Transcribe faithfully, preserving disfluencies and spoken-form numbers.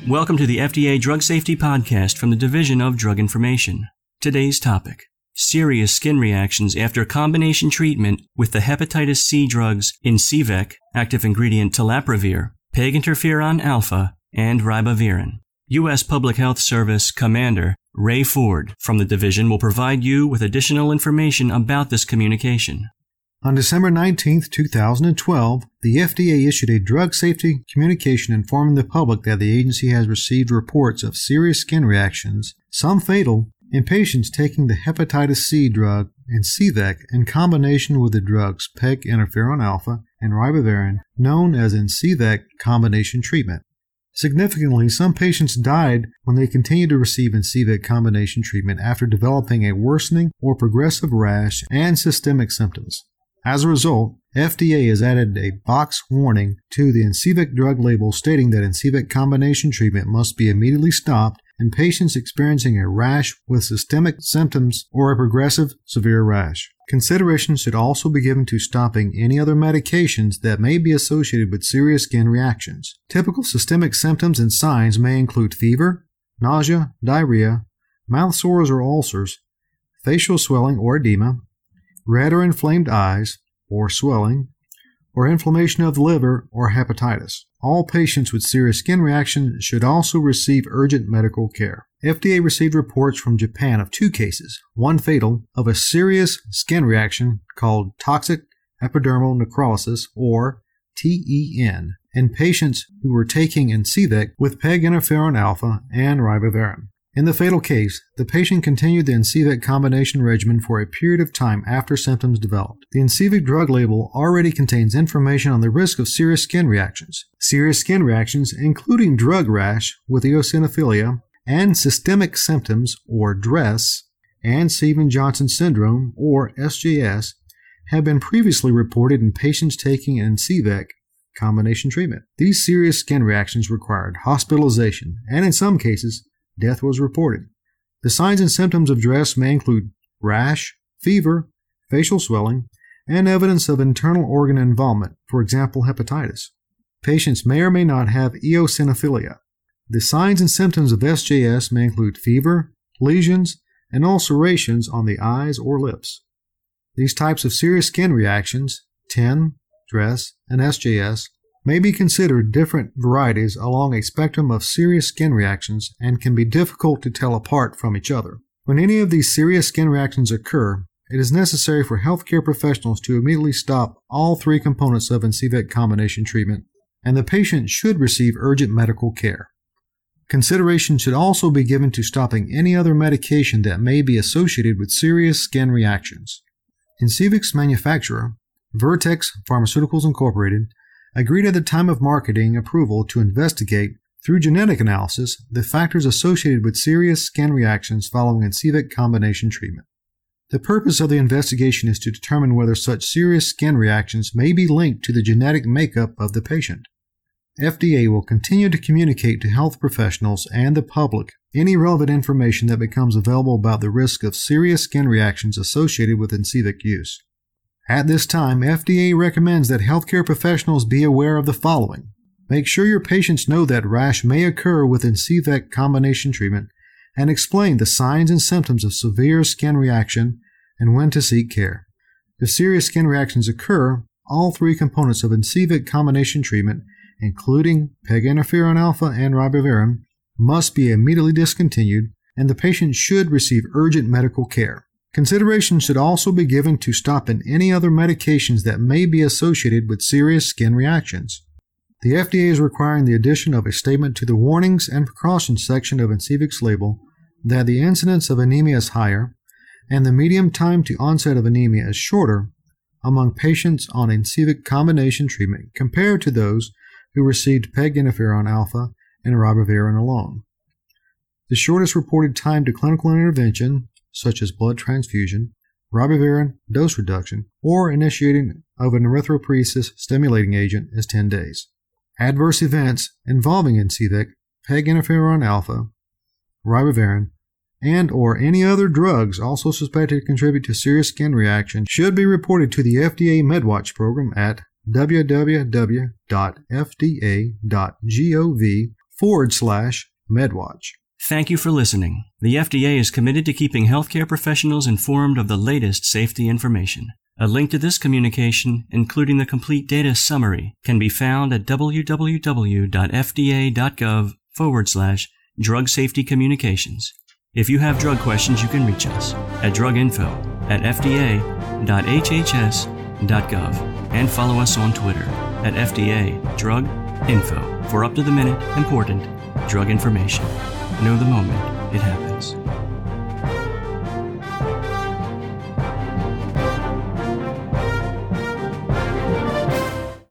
Welcome to the F D A Drug Safety Podcast from the Division of Drug Information. Today's topic: serious skin reactions after combination treatment with the hepatitis C drugs Incivek, active ingredient telaprevir, peginterferon alpha, and ribavirin. U S Public Health Service Commander Ray Ford from the division will provide you with additional information about this communication. On December nineteenth, two thousand twelve, the F D A issued a drug safety communication informing the public that the agency has received reports of serious skin reactions, some fatal, in patients taking the hepatitis C drug Incivek in combination with the drugs peginterferon alpha and ribavirin, known as Incivek combination treatment. Significantly, some patients died when they continued to receive Incivek combination treatment after developing a worsening or progressive rash and systemic symptoms. As a result, F D A has added a box warning to the Incivek drug label stating that Incivek combination treatment must be immediately stopped in patients experiencing a rash with systemic symptoms or a progressive severe rash. Consideration should also be given to stopping any other medications that may be associated with serious skin reactions. Typical systemic symptoms and signs may include fever, nausea, diarrhea, mouth sores or ulcers, facial swelling or edema, red or inflamed eyes, or swelling, or inflammation of the liver or hepatitis. All patients with serious skin reactions should also receive urgent medical care. F D A received reports from Japan of two cases, one fatal, of a serious skin reaction called toxic epidermal necrolysis, or T E N, in patients who were taking Incivek with peginterferon alpha and ribavirin. In the fatal case, the patient continued the Incivek combination regimen for a period of time after symptoms developed. The Incivek drug label already contains information on the risk of serious skin reactions. Serious skin reactions, including drug rash with eosinophilia and systemic symptoms, or D R E S, and Stevens-Johnson syndrome, or S J S, have been previously reported in patients taking Incivek combination treatment. These serious skin reactions required hospitalization, and in some cases, death was reported. The signs and symptoms of D R E S may include rash, fever, facial swelling, and evidence of internal organ involvement, for example, hepatitis. Patients may or may not have eosinophilia. The signs and symptoms of S J S may include fever, lesions, and ulcerations on the eyes or lips. These types of serious skin reactions, T I N, D R E S, and S J S, may be considered different varieties along a spectrum of serious skin reactions and can be difficult to tell apart from each other. When any of these serious skin reactions occur, it is necessary for healthcare professionals to immediately stop all three components of Incivek combination treatment, and the patient should receive urgent medical care. Consideration should also be given to stopping any other medication that may be associated with serious skin reactions. Incivek's manufacturer, Vertex Pharmaceuticals Incorporated, agreed at the time of marketing approval to investigate, through genetic analysis, the factors associated with serious skin reactions following Incivek combination treatment. The purpose of the investigation is to determine whether such serious skin reactions may be linked to the genetic makeup of the patient. F D A will continue to communicate to health professionals and the public any relevant information that becomes available about the risk of serious skin reactions associated with Incivek use. At this time, F D A recommends that healthcare professionals be aware of the following. Make sure your patients know that rash may occur with Incivek combination treatment, and explain the signs and symptoms of severe skin reaction and when to seek care. If serious skin reactions occur, all three components of Incivek combination treatment, including peginterferon alpha and ribavirin, must be immediately discontinued, and the patient should receive urgent medical care. Consideration should also be given to stopping any other medications that may be associated with serious skin reactions. The F D A is requiring the addition of a statement to the warnings and precautions section of Incivek's label that the incidence of anemia is higher and the median time to onset of anemia is shorter among patients on Incivek combination treatment compared to those who received peginterferon alpha and ribavirin alone. The shortest reported time to clinical intervention, such as blood transfusion, ribavirin dose reduction, or initiating of an erythropoiesis stimulating agent is ten days. Adverse events involving Incivek, peginterferon alpha, ribavirin, and or any other drugs also suspected to contribute to serious skin reaction should be reported to the F D A MedWatch program at w w w dot f d a dot gov forward slash MedWatch. Thank you for listening. The F D A is committed to keeping healthcare professionals informed of the latest safety information. A link to this communication, including the complete data summary, can be found at www.fda.gov forward slash drug safety communications. If you have drug questions, you can reach us at druginfo at fda.hhs.gov and follow us on Twitter at F D A Drug Info for up-to-the-minute, important drug information. Know the moment it happens.